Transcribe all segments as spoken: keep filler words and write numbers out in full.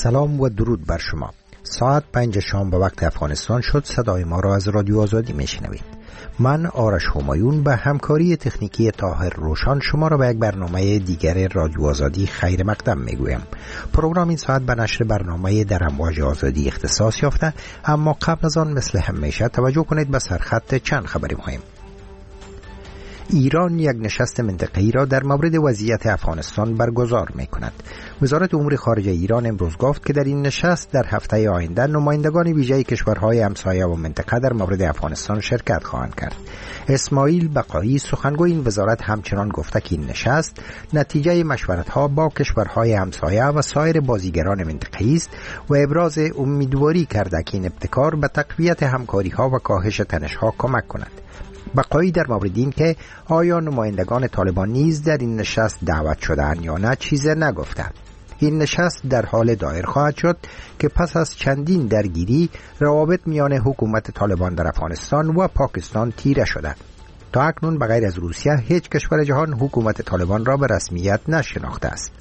سلام و درود بر شما. ساعت پنج شام به وقت افغانستان شد. صدای ما را از رادیو آزادی میشنوید. من آرش همایون به همکاری تکنیکی طاهر روشان شما را به یک برنامه دیگر رادیو آزادی خیر مقدم میگویم. پروگرام این ساعت به نشر برنامه در امواج آزادی اختصاص یافته، اما قبل از آن مثل همیشه توجه کنید به سرخط چند خبری مهم. ایران یک نشست منطقه‌ای را در مورد وضعیت افغانستان برگزار می‌کند. وزارت امور خارجه ایران امروز گفت که در این نشست در هفته آینده نمایندگان ویژه کشورهای همسایه و منطقه در مورد افغانستان شرکت خواهند کرد. اسماعیل بقایی سخنگوی این وزارت همچنان گفته که این نشست نتیجه مشورت‌ها با کشورهای همسایه و سایر بازیگران منطقه‌ای است و ابراز امیدواری کرده که این ابتکار به تقویت همکاری‌ها و کاهش تنش‌ها کمک کند. بقایی در مورد این که آیا نمایندگان طالبان نیز در این نشست دعوت شدند یا نه چیزی نگفتند. این نشست در حال دایر خواهد شد که پس از چندین درگیری روابط میان حکومت طالبان در افغانستان و پاکستان تیره شده. تا اکنون بغیر از روسیه هیچ کشور جهان حکومت طالبان را به رسمیت نشناخته است.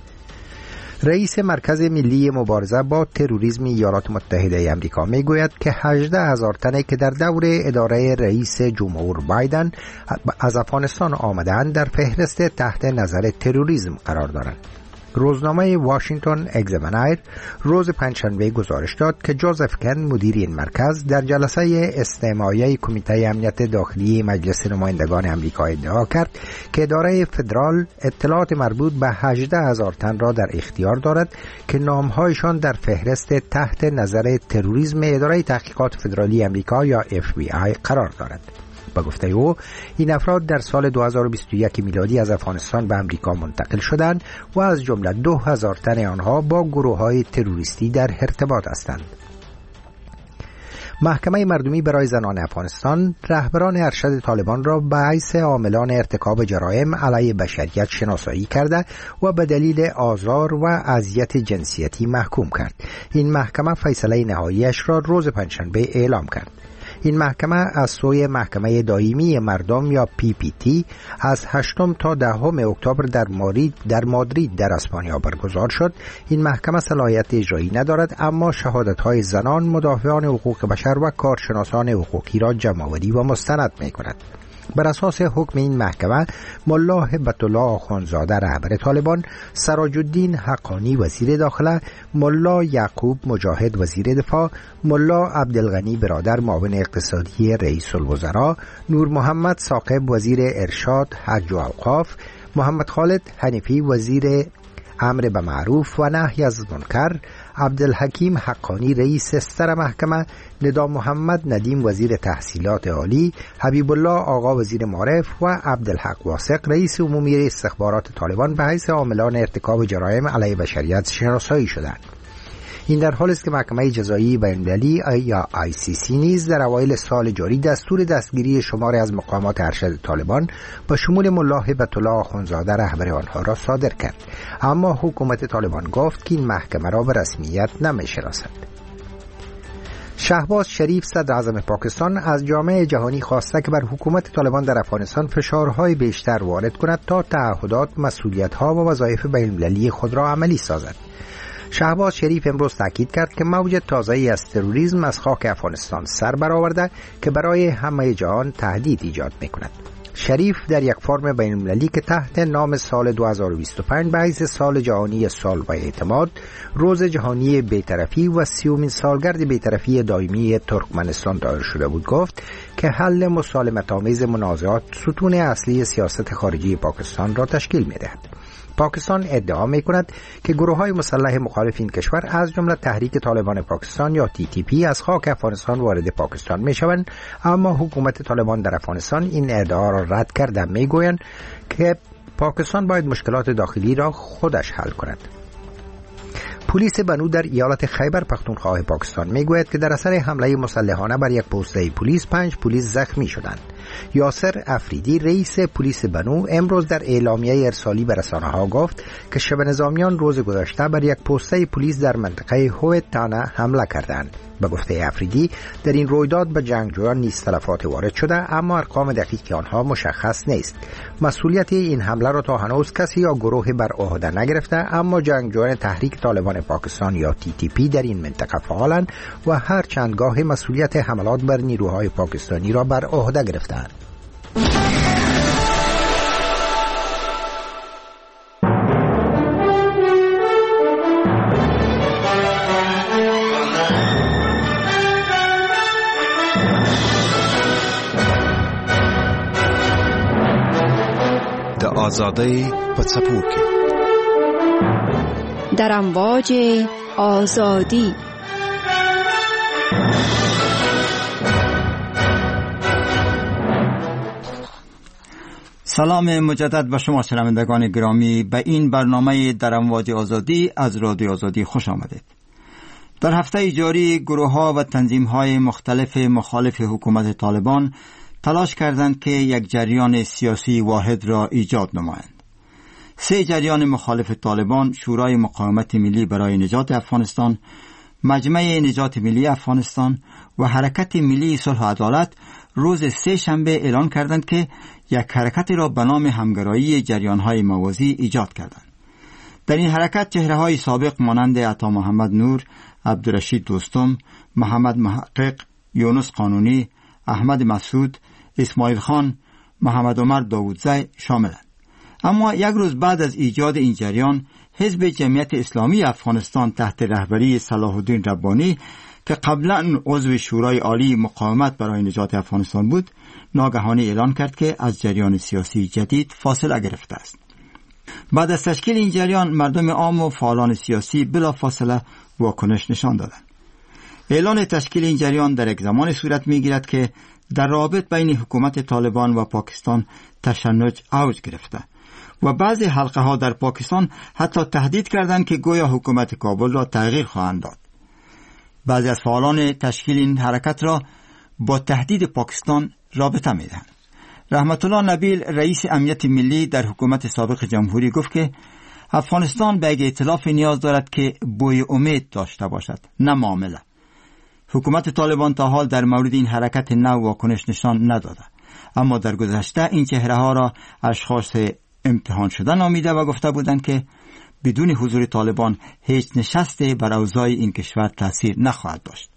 رئیس مرکز ملی مبارزه با تروریسم ایالات متحده آمریکا میگوید که هجده هزار تنی که در دور اداره رئیس جمهور بایدن از افغانستان آمدند در فهرست تحت نظر تروریسم قرار دارند. روزنامه واشنگتن اگزامینر روز پنجشنبه گزارش داد که جوزف کن مدیر این مرکز در جلسه استماعی کمیته امنیت داخلی مجلس نمایندگان آمریکا ادعا کرد که اداره فدرال اطلاعات مربوط به هجده هزار تن را در اختیار دارد که نامهایشان در فهرست تحت نظر تروریسم اداره تحقیقات فدرالی آمریکا یا اف بی آی قرار دارد. با گفته او این افراد در سال دو هزار و بیست و یک میلادی از افغانستان به آمریکا منتقل شدند و از جمله دو هزار تن آنها با گروه‌های تروریستی در ارتباط هستند. محکمه مردمی برای زنان افغانستان رهبران ارشد طالبان را به حیث عاملان ارتکاب جرایم علیه بشریت شناسایی کرده و به دلیل آزار و اذیت جنسیتی محکوم کرد. این محکمه فیصله نهاییش را روز پنجشنبه اعلام کرد. این محکمه از سوی محکمه دائمی مردم یا پی پی تی از هشتم تا دهم اکتبر در مادرید در مادرید در اسپانیا برگزار شد. این محکمه صلاحیت اجرایی ندارد، اما شهادت‌های زنان، مدافعان حقوق بشر و کارشناسان حقوقی را جمع‌آوری و مستند می‌کند. بر اساس حکم این محکمه ملا هبت الله آخوندزاده رهبر طالبان، سراج الدین حقانی وزیر داخله، ملا یعقوب مجاهد وزیر دفاع، ملا عبدالغنی برادر معاون اقتصادی رئیس الوزراء، نور محمد ثاقب وزیر ارشاد حج و اوقاف، محمد خالد حنیفی وزیر امر به معروف و نهی از منکر، عبدالحکیم حقانی رئیس سر محکمه، ندا محمد ندیم وزیر تحصیلات عالی، حبیب الله آقا وزیر معارف و عبدالحق واسق رئیس عمومی استخبارات طالبان به حیث عاملان ارتکاب جرایم علیه بشریت شناسایی شدند. این در حالی است که محکمه جزایی بین‌المللی یا آی سی سی نیز در اوایل سال جاری دستور دستگیری شماری از مقامات ارشد طالبان با شمول ملا هبت الله آخوندزاده رهبر آنها را صادر کرد، اما حکومت طالبان گفت که این محکمه را به رسمیت نمی‌شناسد. شهباز شریف صدر اعظم پاکستان از جامعه جهانی خواسته که بر حکومت طالبان در افغانستان فشارهای بیشتر وارد کند تا تعهدات، مسئولیت‌ها و وظایف بین‌المللی خود را عملی سازد. شهباز شریف امروز تاکید کرد که موج تازه‌ای از تروریسم از خاک افغانستان سر برآورده که برای همه جهان تهدید ایجاد می‌کند. شریف در یک فرم بین‌المللی که تحت نام سال دو هزار و بیست و پنج به حیث سال جهانی صلح و اعتماد، روز جهانی بی‌طرفی و سیومین سالگرد بی‌طرفی دائمی ترکمنستان دایر شده بود، گفت که حل مسالمت‌آمیز منازعات ستون اصلی سیاست خارجی پاکستان را تشکیل می‌دهد. پاکستان ادعا می‌کند که گروه‌های مسلح مخالف این کشور از جمله تحریک طالبان پاکستان یا تی تی پی از خاک افغانستان وارد پاکستان می‌شوند، اما حکومت طالبان در افغانستان این ادعا را رد کرده می‌گویند که پاکستان باید مشکلات داخلی را خودش حل کند. پلیس بنو در ایالت خیبر پختونخوا پاکستان میگوید که در اثر حمله مسلحانه بر یک پوسته پلیس پنج پلیس زخمی شدند. یاسر افریدی رئیس پلیس بنو امروز در اعلامیه ارسالی به رسانه‌ها گفت که شب نظامیان روز گذشته بر یک پسته پلیس در منطقه هویت تانه حمله کردند. به گفته افریدی در این رویداد به جنگجویان نیز تلفات وارد شده، اما ارقام دقیق آنها مشخص نیست. مسئولیت این حمله را تا هنوز کسی یا گروهی بر عهده نگرفته، اما جنگجویان تحریک طالبان پاکستان یا تی تی پی در این منطقه فعالند و هر چند گاه مسئولیت حملات بر نیروهای پاکستانی را بر عهده گرفتند. آزادی په څپو کې در امواج آزادی. سلام مجدد به شما شنوندگان گرامی، به این برنامه در امواج آزادی از رادیو آزادی خوش آمدید. در هفته جاری گروه‌ها و تنظیم‌های مختلف مخالف حکومت طالبان تلاش کردند که یک جریان سیاسی واحد را ایجاد نمایند. سه جریان مخالف طالبان، شورای مقاومت ملی برای نجات افغانستان، مجمع نجات ملی افغانستان و حرکت ملی صلح و عدالت، روز سه شنبه اعلان کردند که یک حرکت را به نام همگرایی جریان‌های موازی ایجاد کردند. در این حرکت چهره‌های سابق مانند عطا محمد نور، عبدالرشید دوستم، محمد محقق، یونس قانونی، احمد مسعود، اسماعیل خان، محمد عمر داودزی شاملند. اما یک روز بعد از ایجاد این جریان، حزب جمعیت اسلامی افغانستان تحت رهبری صلاح الدین ربانی که قبلا عضو شورای عالی مقاومت برای نجات افغانستان بود، ناگهانی اعلان کرد که از جریان سیاسی جدید فاصله گرفته است. بعد از تشکیل این جریان، مردم عام و فعالان سیاسی بلا فاصله واکنش نشان دادند. اعلان تشکیل این جریان در یک زمان صورت می‌گیرد که در رابط بین حکومت طالبان و پاکستان تشنج اوج گرفته و بعضی حلقه ها در پاکستان حتی تهدید کردند که گویا حکومت کابل را تغییر خواهند داد. بعضی از فعالان تشکیل این حرکت را با تهدید پاکستان رابطه می‌دهند. رحمت الله نبیل، رئیس امنیت ملی در حکومت سابق جمهوری، گفت که افغانستان به یک ائتلاف نیاز دارد که بوی امید داشته باشد، نه معامله. حکومت طالبان تا حال در مورد این حرکت نو واکنش نشان نداده، اما در گذشته این چهره ها را اشخاص امتحان شده نامیده و گفته بودند که بدون حضور طالبان هیچ نشستی بر اوضاع این کشور تاثیر نخواهد داشت.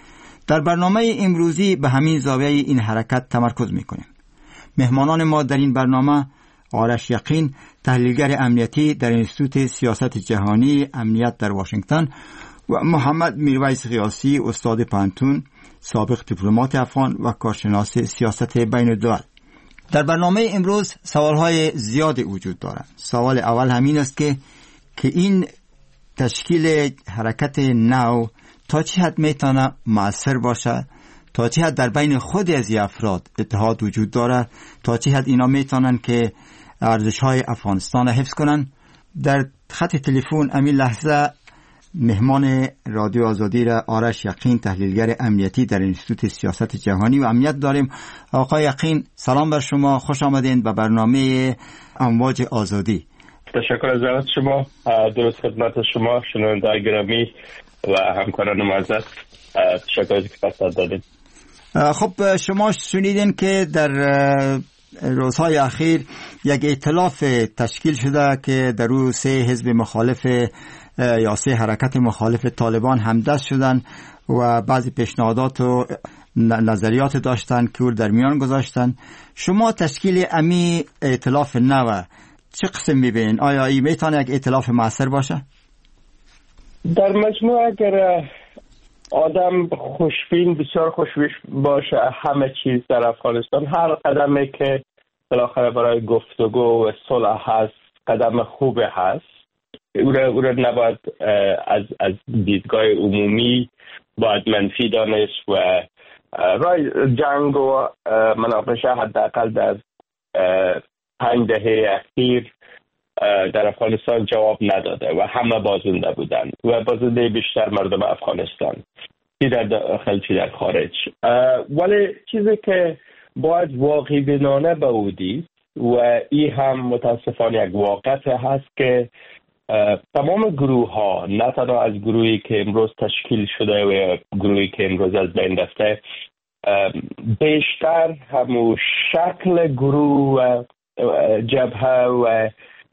در برنامه امروزی به همین زاویه این حرکت تمرکز میکنیم. مهمانان ما در این برنامه: آرش یقین، تحلیلگر امنیتی در انستیتوت سیاست جهانی امنیت در واشنگتن، و محمد میرویس قیاسی، استاد پانتون، سابق دیپلمات افغان و کارشناس سیاست بین الدول. در برنامه امروز سوالهای زیادی وجود دارند. سوال اول همین است که که این تشکیل حرکت نو تا چه حد میتونه مؤثر باشه، تا چه حد در بین خود از افراد اتحاد وجود داره، تا چه حد اینا میتونن که ارزش‌های افغانستان را حفظ کنن. در خط تلفن امین لحظه مهمان رادیو آزادی را آرش یقین، تحلیلگر امنیتی در انستیتوت سیاست جهانی و امنیت داریم. آقای یقین، سلام بر شما، خوش آمدین به برنامه امواج آزادی. تشکر از دعوت شما. درست خدمت شما شنونده گرامی و همکاران معزز، تشکر از که فرصت دادید. خب شما شنیدین که در روزهای اخیر یک ائتلاف تشکیل شده که در او سه حزب مخالف یا سه حرکت مخالف طالبان همدست شدن و بعضی پیشنهادات و نظریات داشتن که او در میان گذاشتن. شما تشکیل امی ائتلاف نو چه قسم میبینین؟ آیا این میتونه یک ائتلاف مؤثر باشه؟ در مجموع اگر آدم خوشبین، بسیار خوشبین باشه همه چیز در افغانستان، هر قدمی که بالاخره برای گفتگو و صلح هست قدم خوبه هست. او را, او را نباید از, از دیدگاه عمومی باید منفی دانست و رای جنگ و مناقشه حداقل در پنج دهه اخیر در افغانستان جواب نداده و همه بازنده بودند و بازنده بیشتر مردم افغانستان، چی در داخل چی در خارج. ولی چیزی که باید واقعی بینانه بودید و این هم متاسفانه یک واقعیت هست که تمام گروه ها، نه تنها از گروهی که امروز تشکیل شده و گروهی که امروز از بین رفته، بیشتر همون شکل گروه و جبهه و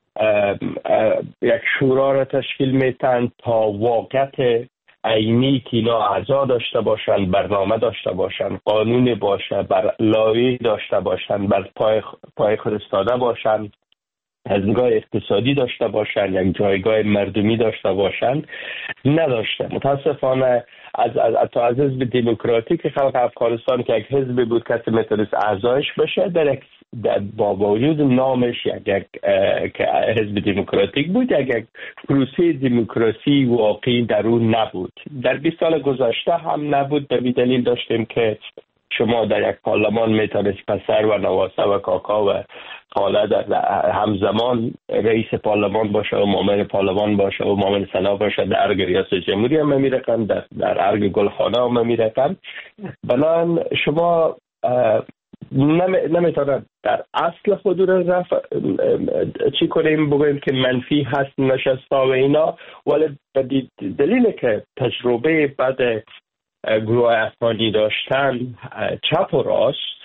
یک شورا را تشکیل میتن تا واقعیت عینی که اینا اعضا داشته باشن، برنامه داشته باشن، قانون باشه، بر لایحه داشته باشن، بر پای پای خود ایستاده باشن، از نگاه اقتصادی داشته باشن، یک جایگاه مردمی داشته باشن، نداشته. متاسفانه از از از, از حزب دموکراتیک خلق افغانستان که یک حزب بود کسی میتونست اعضایش بشه، در یک با وجود نامش یک یک که حزب دموکراتیک بود، یک یک پروسه دموکراسی واقعی در اون نبود. در بیست سال گذشته هم نبود. به دلیل داشتیم که شما در یک پارلمان میتونست پسر و نواسه و کاکا و خاله در همزمان رئیس پارلمان باشه و معاون پارلمان باشه و معاون سنا باشه. در ارگ ریاست جمهوری هم میرقم، در, در ارگ گلخانه هم میرقم. بنان شما نمیتونه در اصل خود رو رفع چی کنیم، بگویم که منفی هست نشستا و اینا، ولی به دلیل که تجربه بعد گروه افغانی داشتن چپ و راست،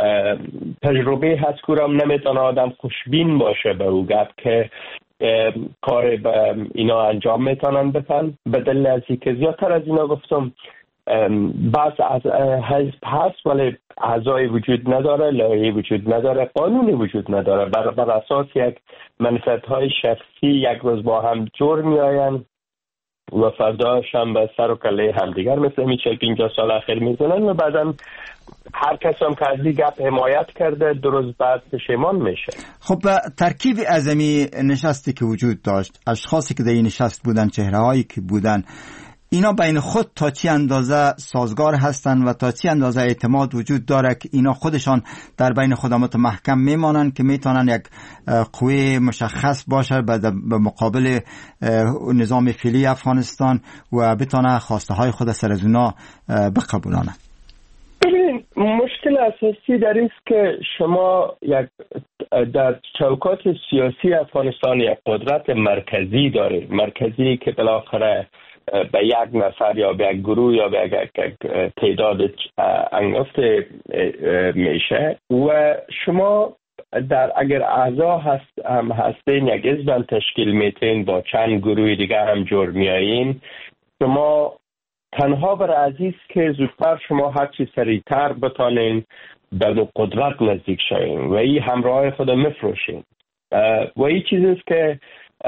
تجربه هست که هم نمیتونه آدم خوشبین باشه به او گفت که کار به اینا انجام میتونن بتن. به دلیل از که زیادتر از اینا گفتم بس از حزب هست ولی اعضای وجود نداره، لایحه وجود نداره، قانونی وجود نداره. بر, بر اساس یک منفعت‌های شخصی یک روز با هم جور میآیند و فرداش هم به سر و کله همدیگر مثل همی چهل پنجاه سال اخیر میزنن و بعدم هر کس هم که از این گپ حمایت کرده دو روز بعد پشیمان میشه. خب ترکیب اعظمی نشستی که وجود داشت، اشخاصی که در این نشست بودن، چهره هایی که بودن، اینا بین خود تا چی اندازه سازگار هستن و تا چی اندازه اعتماد وجود داره که اینا خودشان در بین خود متمحکم میمانن که میتونن یک قوه مشخص باشه به مقابل نظام فعلی افغانستان و بتونه خواسته های خود سر از اونا بقبولانه؟ ببین، مشکل اساسی در این است که شما یک در چوکات سیاسی افغانستان یک قدرت مرکزی داره، مرکزی که بالاخره به یک نفر یا به یک گروه یا به یک تعداد انگفت میشه و شما در اگر اعضا هست هم هستین یک حزب تشکیل میتین با چند گروه دیگه هم جور میایین، شما تنها بر عزیز که زودتر شما هرچی سریعتر بتانین به قدرت نزدیک شوین و این همراه خود مفروشین و این چیزی است که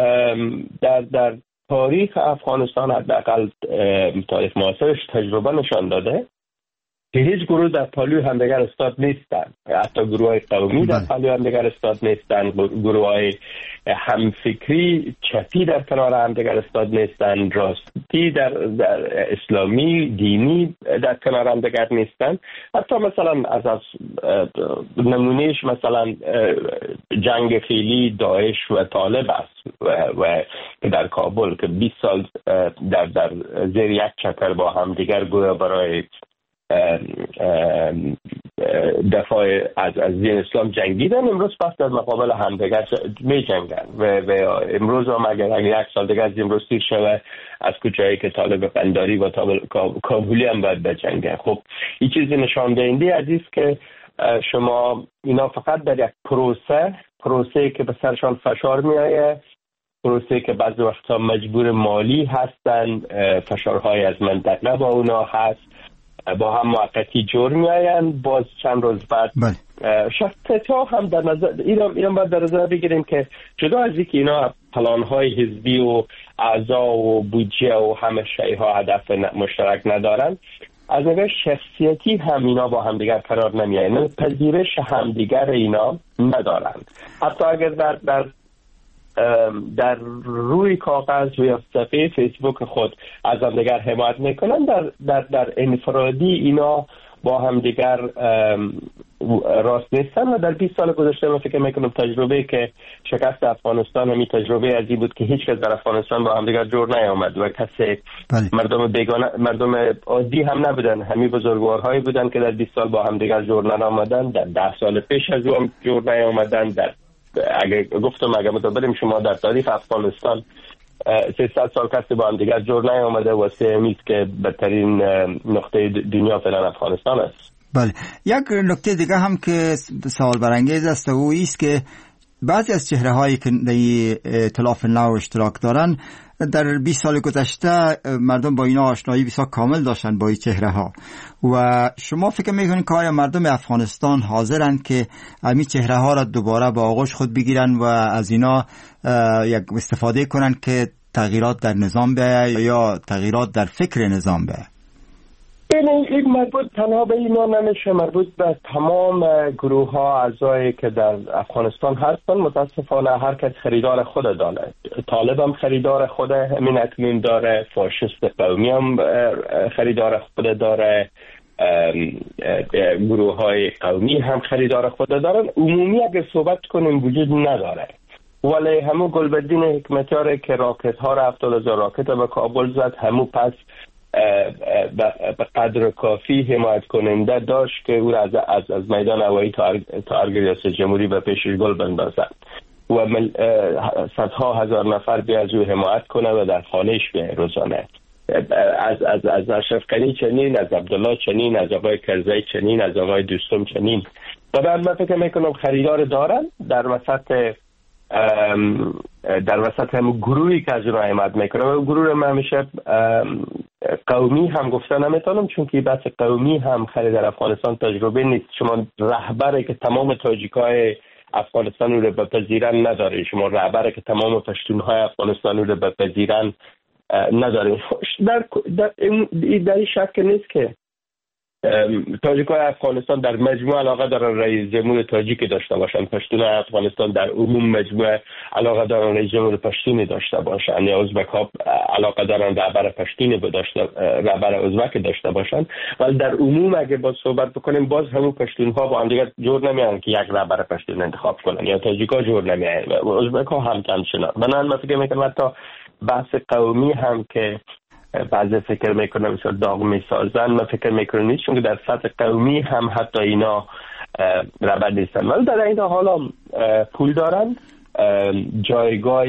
در در تاریخ افغانستان حداقل تاریخ معاصرش تجربه نشان داده که هیچ گروه در پالوی همدیگر استاد نیستن. حتی گروه های قومی در پالوی همدیگر استاد نیستن، گروه های همفکری چپی در کنار همدیگر استاد نیستن، راستی در, در اسلامی دینی در کنار همدیگر نیستن. حتی مثلا از از نمونهش مثلا جنگ فعلی داعش و طالب است و, و در کابل که بیست سال در در زیر یک چتر با همدیگر گویا برای دفاع از از دین اسلام جنگیدن، امروز پس در مقابل همدیگر می جنگن و, و امروز هم اگر, اگر یک سال دیگر از امروز تیر شوه از کجایی که طالب قنداری و کابلی هم باید بجنگن. خب این چیزی نشان دهنده عزیز که شما اینا فقط در یک پروسه پروسه که به سرشان فشار می آید، پروسه که بعضی وقتا مجبور مالی هستن، فشارهای از منطقه با اونا هست، با هم موقتی جور می آیند، باز چند روز بعد شخصیت ها هم در نظر ایران ایران باید در نظر بگیریم که جدا از اینکه اینا پلان های حزبی و اعضا و بودجه و همه شیء ها هدف مشترک ندارن، از نظر شخصیتی هم اینا با همدیگر قرار نمی آیند، پذیرش همدیگر اینا ندارند. حتی اگر در در در روی کاغذ و یا صفحه فیسبوک خود از هم دیگر حمایت میکنن، در در در انفرادی اینا با هم دیگر راست نیستن و در بیست سال گذشته من فکر میکنم تجربه که شکست افغانستان همین تجربه عجیبی بود که هیچ کس در افغانستان با همدیگر جور نیامد و کسی بله. مردم بیگانه مردم عادی هم نبودن، همین بزرگوارهایی بودن که در بیست سال با همدیگر جور نیامدن، در ده سال پیش از اون جور نیامدن. در اگه گفتم اگه متوجه شما در تاریخ افغانستان سیصد سال کسی با هم دیگر جور نیامده و سه‌میست که بدترین نقطه دنیا فعلا افغانستان است. بله، یک نکته دیگه هم که سوال برانگیز است و او است که بعضی از چهره هایی که در ائتلاف نو اشتراک دارن در بیست سال گذشته مردم با اینا آشنایی بسیار کامل داشتن با این چهره ها و شما فکر میکنید که آیا مردم افغانستان حاضرند که همین چهره ها را دوباره با آغوش خود بگیرن و از اینا یک استفاده کنن که تغییرات در نظام بیاید یا تغییرات در فکر نظام بیاید؟ این مربوط تنها به اینا نمیشه، مربوط به تمام گروه ها اعضایی که در افغانستان هستن. متاسفانه هر کس خریدار خود داره. طالب هم خریدار خود همین اکنون داره، فاشیست قومی هم خریدار خود داره، گروه های قومی هم خریدار خود دارن. عمومی اگر صحبت کنیم وجود نداره، ولی همون گلبدین حکمتیاره که راکت ها را هفتاد هزار راکت به کابل زد، همون پس به قدر کافی حمایت کننده داشت که او را از, از, از میدان هوایی تا ارگ ریاست جمهوری به پیشش گل بندازد و صدها هزار نفر بیا از او حمایت کنه و در خانهش به روزانه. از از از اشرف غنی چنین، از عبدالله چنین، از آقای کرزی چنین، از آقای دوستم چنین. و من فکر میکنم خریدار دارن در وسط در وسط هم گروهی که از اون حمایت میکنه و گروه من همیشه قومی هم گفتن نمیتونم، چون که بحث قومی هم خیلی در افغانستان تجربه نیست. شما رهبری که تمام تاجیکای افغانستان رو بپذیرن نداره، شما رهبری که تمام پشتونهای افغانستان رو بپذیرن نداره. در در این شک نیست که تاجیک‌های افغانستان در مجموع علاقه دارن رئیس جمهور تاجیکی داشته باشن، پشتون‌های افغانستان در عموم مجموع علاقه دارن رئیس جمهور پشتونی داشته باشن، یا ازبک‌ها علاقه دارن رهبر پشتونی داشته رهبر ازبک داشته باشن. ولی در عموم اگه با صحبت بکنیم باز همون پشتون‌ها با هم دیگه جور نمیان که یک رهبر پشتون انتخاب کنن، یا تاجیک‌ها جور نمیان و ازبک‌ها هم همچنان. بنابراین من فکر می‌کنم حتی بحث قومی هم که بعضی فکر میکنم مثلا داغ میسازن، من فکر میکنم نیست، چون که در سطح قومی هم حتی اینا ربط نیستن. ولی در این حالا پول دارن، جایگاه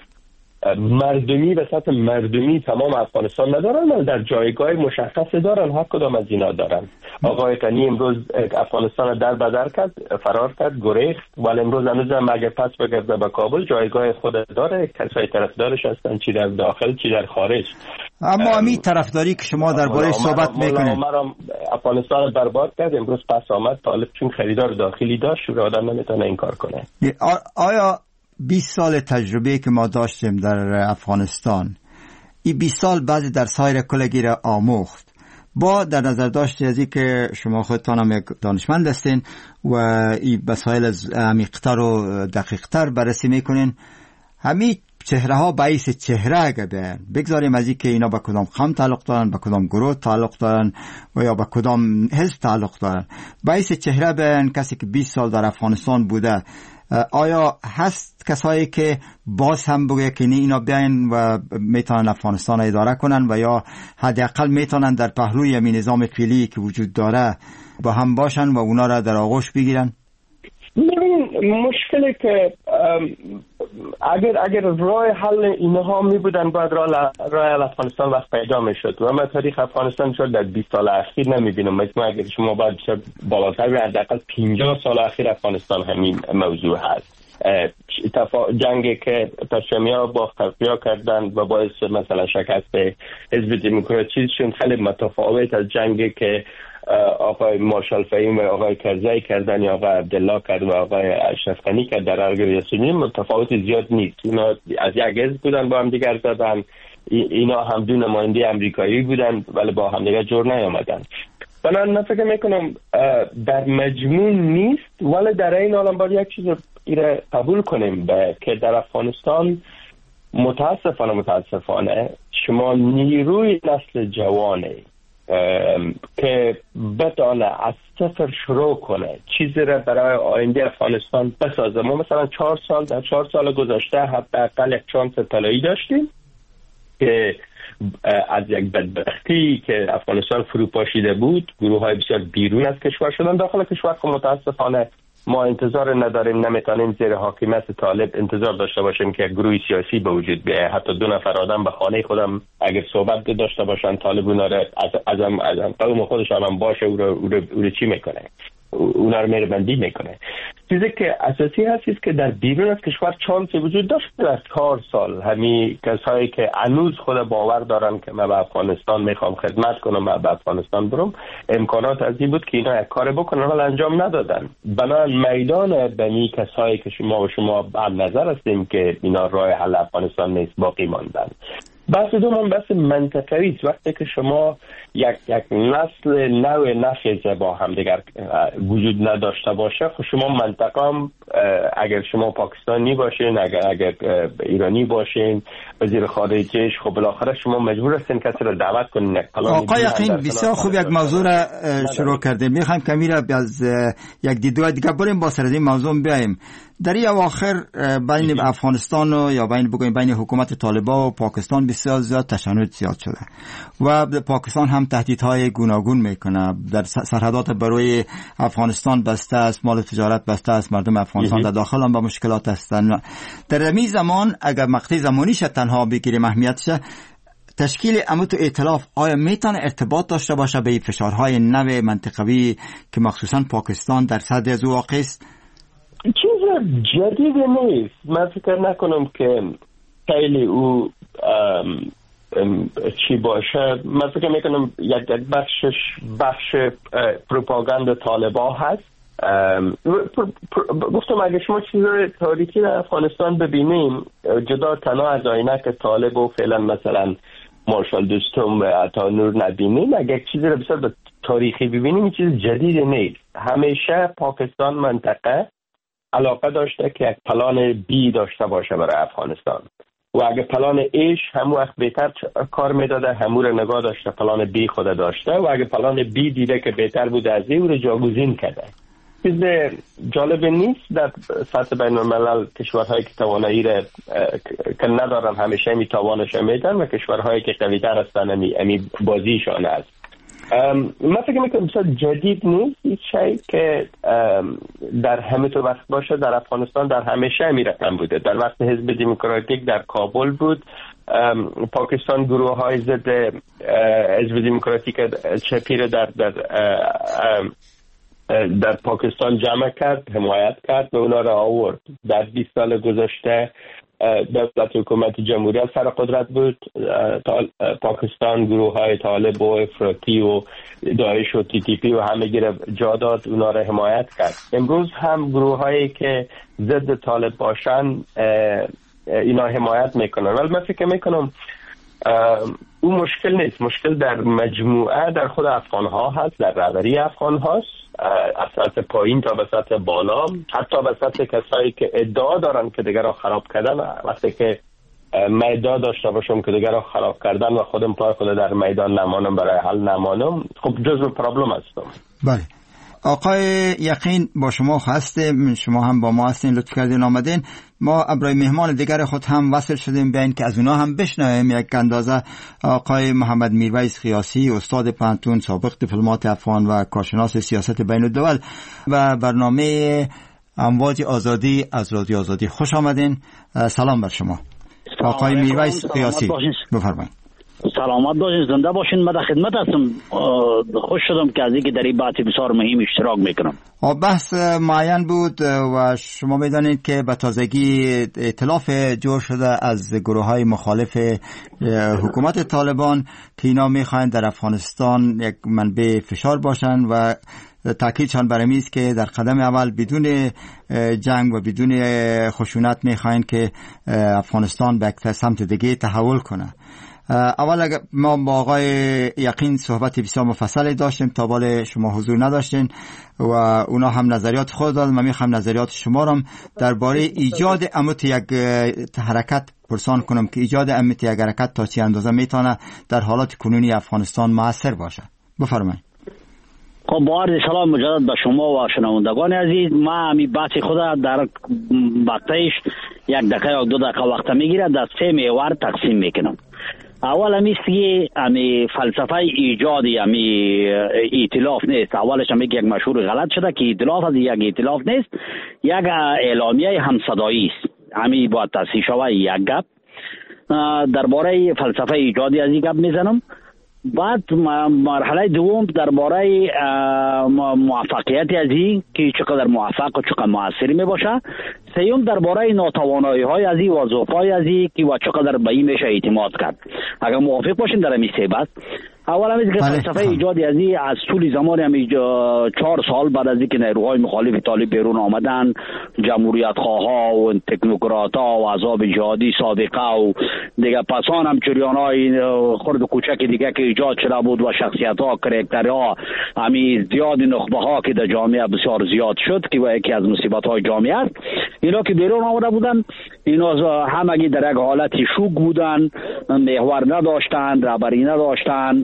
مردمی به سطح مردمی تمام افغانستان ندارن، ولی در جایگاه مشخص دارن، هر کدام از اینا دارن. آقای غنی امروز افغانستان در بدر کرد، فرار کرد، گریخت، ولی امروز هنوز هم اگر پس بگرده به کابل جایگاه خود داره، کسای طرفدارش هستن، چی در داخل چی در خارج. اما همین طرفداری که شما درباره صحبت میکنید، ما افغانستان برباد کرد، امروز پس آمد، طالب چون خریدار داخلی داشت و آدم نمیتونه این کار کنه. آیا بیست سال تجربه که ما داشتیم در افغانستان، این بیست سال بعد در سایر کلگی را آموخت، با در نظر داشته از این که شما خودتان هم یک دانشمند هستین و این مسائل عمیق‌تر و دقیق‌تر بررسی میکنین، همین چهره ها باعث چهره اگه بیان بگذاریم از این که اینا به کدام قوم تعلق دارن، به کدام گروه تعلق دارن و یا به کدام حزب تعلق دارن، باعث چهره بیان کسی که بیست سال در افغانستان بوده، آیا هست کسایی که باز هم بگه که اینا بیاین و میتونن افغانستان اداره کنن و یا حداقل میتونن در پهلوی همین نظام فعلی که وجود داره با هم باشن و اونا را در آغوش بگیرن؟ ببین مشکلی که اگر اگر راه حل اینها می بودن باید راه راه افغانستان وقت پیدا میشد و من تاریخ افغانستان شد در بیست سال اخیر نمیبینم. مثلا اگر شما باید بالاتر حداقل پنجاه سال اخیر افغانستان همین موضوع هست. جنگی که پشمیا با خفیا کردن و باعث مثلا شکست حزب دموکراسی شد خیلی متفاوت از جنگی که آقای مارشال فهیم و آقای کرزی کردن یا آقای عبدالله کرد و آقای اشرف غنی کرد در ارگ ریاست جمهوری. متفاوت زیاد نیست. اینا از یک حزب بودن با هم دیگر زدن، اینا هم دو نماینده امریکایی بودن ولی با هم دیگر جور نیامدن. بنابراین من فکر میکنم در مجموع نیست، ولی در این حال باید یک چیز ایره قبول کنیم که در افغانستان متاسفانه متاسفانه شما نیروی نسل جوانه که بتانه از صفر شروع کنه، چیزی را برای آینده افغانستان بسازه. ما مثلا چهار سال در چهار سال گذشته حداقل یک شانس طلایی داشتیم که از یک بدبختی که افغانستان فروپاشیده بود، گروه های بسیار بیرون از کشور شدن. داخل کشور که متاسفانه ما انتظار نداریم، نمیتونیم زیر حاکمیت طالب انتظار داشته باشیم که گروه سیاسی به وجود بیاید. حتی دو نفر آدم به خانه خودم اگر صحبت داشته باشن، طالب اونا را از ازم ازم قوم خودش هم باشه او را, او را, او را چی میکنه، اونا رو میربندی میکنه. چیزی که اساسی هست که در بیرون از کشور چانس وجود داشت. در چهار سال همین کسایی که هنوز خود باور دارن که من به افغانستان میخوام خدمت کنم، من به افغانستان برم، امکانات از این بود که اینا یک کار بکنن ولی انجام ندادن. بنابراین میدان بنی کسایی که شما و شما هم نظر هستیم که اینا راه حل افغانستان نیست، باقی ماندن. بحث دوم بحث منطقوی است. وقتی که شما یک یک نسل نو نخیزه با هم دیگر وجود نداشته باشه، خب شما منطقه هم اگر شما پاکستانی باشین، اگر اگر ایرانی باشین، وزیر خارجه، خب بالاخره شما مجبور هستین کسی رو دعوت کنین. آقای یقین بسیار خوب یک موضوع را شروع کردیم. میخوایم کمی را از یک دیدگاه دیگه بریم با سر این موضوع بیایم. در این اواخر بین افغانستان و یا بین بگویم بین حکومت طالبان و پاکستان بسیار زیاد تشنج زیاد شده و پاکستان هم تهدیدهای گوناگون میکنه. در سرحدات برای افغانستان بسته است، مال تجارت بسته است، مردم افغانستان در داخل هم با مشکلات هستند. در این زمان اگر مقطع زمانیش تنها بگیریم اهمیتش، تشکیل امت و ائتلاف آیا میتونه ارتباط داشته باشه به فشارهای نو منطقوی که مخصوصا پاکستان در صدر از واقع است؟ چیز جدیدی نیست. من فکر نکنم که خیلی او ام ام چی باشه. من فکر میکنم یک بخشش بخش پروپاگاند طالبان هست. گفتم اگه شما چیزای تاریخی در افغانستان ببینیم، جدا تنها از عینک طالب و فعلا مثلا مارشال دوستم عطا نور نبینیم، اگه چیزی رو بسیار به تاریخی ببینیم، این چیز جدیدی نیست. همیشه پاکستان منطقه علاقه داشته که یک پلان بی داشته باشه برای افغانستان و اگه پلان ایش همون وقت بهتر کار میداده، همون رو نگاه داشته، پلان بی خود داشته و اگه پلان بی دیده که بهتر بوده از این رو جاگزین کرده. چیز جالب نیست در سطح بین الملل کشورهایی که توانایی را که ندارن همیشه می توانش میدن و کشورهایی که قوی‌تر هستن امی بازیشان است. من فکر میکنم بسیار جدید نیست این شیء که در همه تو وقت باشه. در افغانستان در همیشه همین رقم بوده. در وقت حزب دموکراتیک در کابل بود، پاکستان گروه های ضد حزب دموکراتیک چپی را در در در پاکستان جمع کرد، حمایت کرد و اونا را آورد. در بیست سال گذشته دولت حکومت جمهوریت سر قدرت بود. پاکستان گروه های طالب و افراطی و داعش و تی تی پی و همه گیره جا داد، اونا را حمایت کرد. امروز هم گروه هایی که ضد طالب باشن اینا حمایت میکنن. ولی من فکر میکنم اون مشکل نیست. مشکل در مجموعه در خود افغان ها هست، در رهبری افغان هاست، از سطح پایین تا به سطح بالا، حتی به سطح کسایی که ادعا دارن که دیگر را خراب کردن. وقتی که من ادعا داشته باشم که دیگر را خراب کردن و خودم پای خود در میدان نمانم، برای حل نمانم، خب جزو پرابلم هستم. بله آقای یقین با شما هستیم، شما هم با ما هستین، لطف کردین آمدین. ما برای مهمان دیگر خود هم وصل شدیم به این که از اونا هم بشنویم یک اندازه. آقای محمد میرویس خیاسی، استاد پانتون، سابق دیپلمات افغان و کارشناس سیاست بین الدول و برنامه امواج آزادی از رادیو آزادی، خوش آمدین. سلام بر شما آقای میرویس خیاسی، بفرمایید. سلامت باشین، زنده باشین. من در خدمت هستم. خوش شدم که از اینکه در این بحث بسیار مهم اشتراک میکنم. بحث معین بود و شما میدانید که به تازگی ائتلاف جور شده از گروه های مخالف حکومت طالبان که اینا میخواین در افغانستان یک منبع فشار باشن و تاکیدشان بر این است که در قدم اول بدون جنگ و بدون خشونت میخواین که افغانستان به یک سمت دیگه تحول کنه. اول اگر ما با آقای یقین صحبت بسیار مفصلی داشتیم، تا بال شما حضور نداشتین و اونا هم نظریات خود دادن. من میخوام نظریات شما رو درباره ایجاد امت یک حرکت پرسان کنم که ایجاد امت یک حرکت تا چه اندازه میتونه در حالات کنونی افغانستان موثر باشه. بفرمایید. خب با عرض سلام مجدد به شما و شنوندگان عزیز. ما می بحث خود در وقتش یک دقیقه یا دو دقیقه وقت میگیره، در سه محور تقسیم میکنم. اول همیست که همی فلسفه ایجادی همی ائتلاف نیست. اولش همی یک مشهور غلط شده که ائتلاف از یک ائتلاف نیست، یک اعلامیه همصدایی است. همی باید تصحیح شود. یک گپ درباره فلسفه ایجادی از این گپ میزنم. بعد مرحله دوم درباره موفقیت از این که چقدر موفق و چقدر موثر می باشه. سیوم درباره ناتوانایی های از این و ضعف‌های از این که و چقدر به این میشه اعتماد کرد. اگر موافق باشین در همین سه بحث. اول همیشه که فلسفه ایجادی از این از طول زمان همی چهار سال بعد از اینکه نیروهای مخالف طالب بیرون آمدن، جمهوریت خواه و تکنوکرات ها و عذاب جهادی صادقه و دیگه پسان هم چریان های خرد کوچک دیگه که ایجاد شده بود و شخصیت ها کرکتر ها همی زیاد نخبه ها که در جامعه بسیار زیاد شد که و یکی از مصیبت های جامعه است. اینا که بیرون آمده بودن، اینا همگی در یک حالت شوک بودن، محور نداشتن، رهبری نداشتن،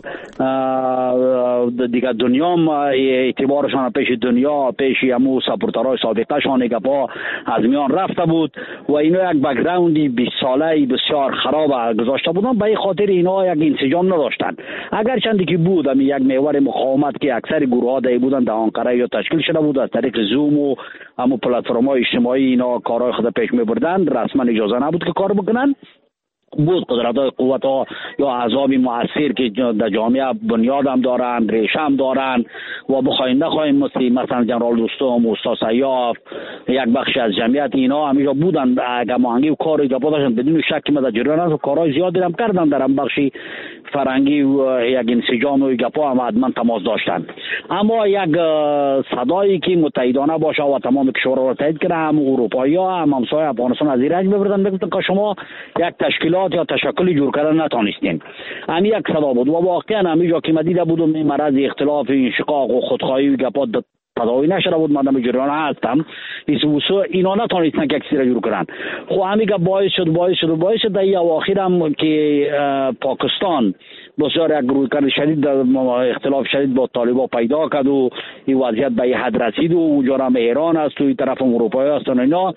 دیگه دنیا هم اعتبارشان پیش دنیا پیش همو سپورترهای سابقه شان گپا از میان رفته بود و اینا یک بک‌گراندی بیست ساله بسیار خراب گذاشته بودن. به این خاطر اینا یک انسجام نداشتن. اگر چندی که بود هم یک محور مقاومت که اکثر گروه ها دی بودن در آنکره یا تشکیل شده بود، از طریق زوم و همو پلتفرم های اجتماعی اینا کارهای خود پیش میبردن. رسما اجازه نبود که کار بکنن. بود قدرت های قوت ها یا احزاب مؤثر که در جامعه بنیاد هم دارن، ریشه هم دارن و بخواین نخواین مثل مثلا جنرال دوستم، استاد سیاف، یک بخش از جمعیت اینا همیشه بودن. اگر ماهنگی و کاری که داشتن بدون شک ما در جریان است و کارهای زیادی هم کردن در هم بخشی فرنگی و یک انسجام و گپا هم حتما تماس داشتن. اما یک صدایی که متحدانه باشه و تمام کشورها را تایید کنه، هم اروپایی ها هم همسایه افغانستان از ایران ببردن بگفتن که شما یک تشکیلات یا تشکلی جور کردن نتونستین. هم یک صدا بود و واقعا همیجا که مدیده بودم این مرض اختلاف انشقاق و خودخواهی و گپا تداوی نشده بود. من جریان هستم اینا نتونستن که کسی را جور کنن. خب همیگه باعث شد باعث شد باعث شد در این اواخیر هم که پاکستان بسیار یک رویکرد شدید اختلاف شدید با طالبا پیدا کرد و این وضعیت به این حد رسید و اونجا هم ایران است و این طرف هم اروپایی هستن. اینا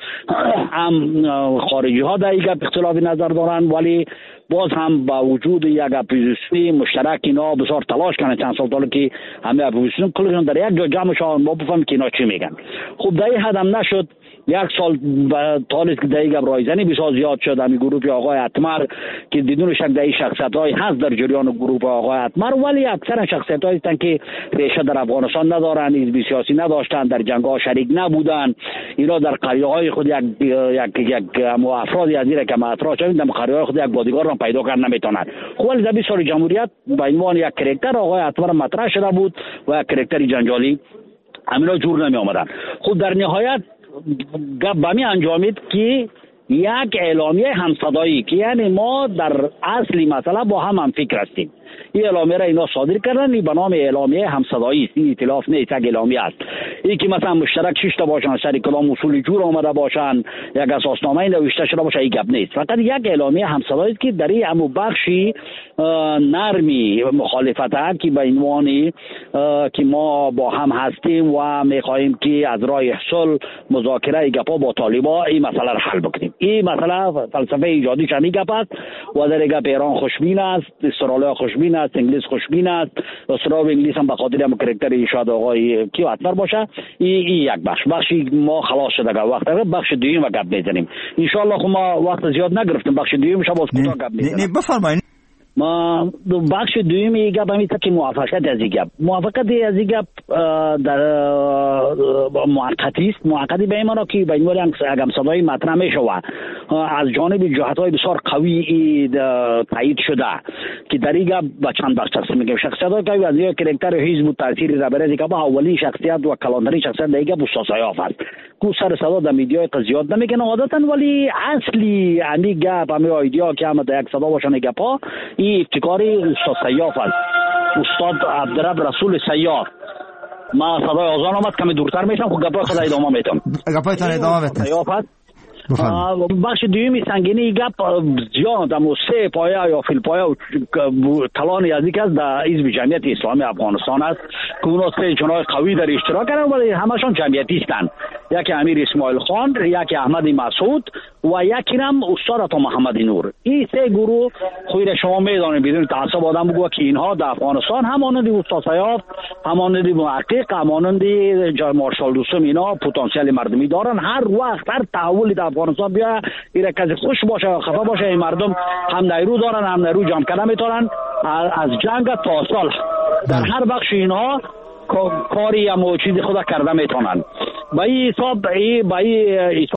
هم خارجی ها در این اختلافی نظر دارن، ولی باز هم با وجود یک اپوزیسیون مشترک اینا بسیار تلاش کردن چند سال تا که همه اپوزیسیون کلشون در یک جا جمع شدن ما بفهمیم که اینا چی میگن. خب در این حد هم نشد. یک سال تالیس که در یک رایزنی بسیار زیاد شد. همی گروه آقای اتمر که بدون شک در این شخصیت های هست در جریان گروه آقای اتمر، ولی اکثر شخصیت هایی هستند که ریشه در افغانستان ندارن، حزب سیاسی نداشتن، در جنگ ها شریک نبودن. اینا در قریه های خود یک یک یک افرادی از این که مطرح شدن در قریه های خود یک بادیگارد را پیدا کردن نمیتونن. خب ولی در بیست سال جمهوریت به عنوان یک کرکتر آقای اتمر مطرح شده بود و یک کرکتر جنجالی همینا جور نمی آمدن. خب در نهایت گپ به می انجامید که یک اعلامیه همصدایی که یعنی ما در اصلی مسئله با هم هم فکر هستیم. این اعلامیه را اینا صادر کردن، این به نام اعلامیه همصدایی است. این ائتلاف نیست، یک اعلامیه است. این که مثلا مشترک شش تا باشن، سر کلام اصول جور آمده باشن، یک اساسنامه نوشته شده باشه، این گپ نیست. فقط یک اعلامیه همصدایی است که در این همو بخشی نرمی مخالفت هست که به عنوان که ما با هم هستیم و میخواهیم که از راه صلح مذاکره گپا با طالبا این مسئله را حل بکنیم. این مسئله فلسفه ایجادی چنین گپ است و در گپ ایران خوشبین است، استرالیا خوشبین است، انگلیس خوشبین است. استرالیا و انگلیس هم به خاطر هم کرکتر شاید آقای کی اتمر باشه. این ای یک بخش بخشی ما خلاص شده. وقت بخش دوم گپ میزنیم ان شاء الله. خب ما وقت زیاد نگرفتیم، بخش دوم شب باز کوتاه گپ میزنیم. نه بفرمایید. ما بخش دومی گپ همیشه که موافقت از این گپ موافقت از این گپ در موقتی است. موقتی به این معنی که به عنوان اگم صدای مطرح میشه از جانب جهت‌های بسیار قوی تایید شده که در این گپ با چند بخش تقسیم می‌کنیم. شخصیت‌ها که از یک کرکتر حزب و تاثیر رهبری که با اولین شخصیت و کلاندری شخصیت در این گپ استاد سیاف است که سر صدا در میدیای زیاد نمیکنه عادتاً، ولی اصلی اندی گپ همه ایدیا که هم در یک صدا باشن گپا این ابتکاری استاد سیاف است. استاد عبدرب رسول سیاف. ما صدای آزان آمد کمی دورتر میشم. خب گپای خدا ادامه میتم. گپایتان ادامه بدید. سیاف است. بخش دومی سنگینی گپ زیاد اما سه پایه یا فیل پایه و تلان یزدیک است در حزب جمعیت اسلامی افغانستان است که اونا سه جناح قوی در اشتراک کردن ولی همشون جمعیتی هستند. یکی امیر اسماعیل خان، یکی احمد مسعود و یکی هم استاد عطا محمد نور. این سه گروه خود شما میدانید بدون تعصب آدم بگو که اینها در افغانستان همانند استاد سیاف، همانند محقق، همانند مارشال دوستم اینا پتانسیل مردمی دارن. هر وقت هر تحولی در افغانستان بیا اینا کسی خوش باشه یا خفه باشه این مردم هم نیرو دارن هم نیرو جمع کردن میتونن از جنگ تا صلح در هر بخش اینها کاری یا چیزی خود کرده میتونن. با این حساب با این